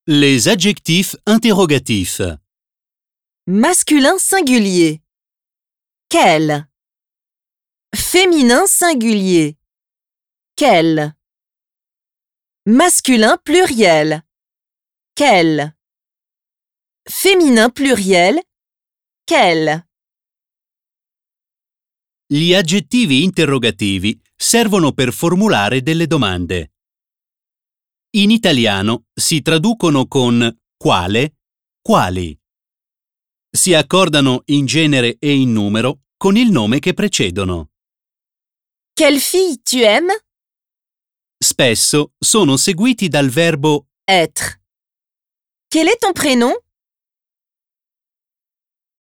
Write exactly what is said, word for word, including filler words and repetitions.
Les adjectifs interrogatifs. Masculin singulier. Quel. Féminin singulier. Quel. Masculin pluriel. Quel. Féminin pluriel. Quel. Gli aggettivi interrogativi servono per formulare delle domande. In italiano si traducono con quale, quali. Si accordano in genere e in numero con il nome che precedono. Quelle fille tu aimes? Spesso sono seguiti dal verbo Être. Quel est ton prénom?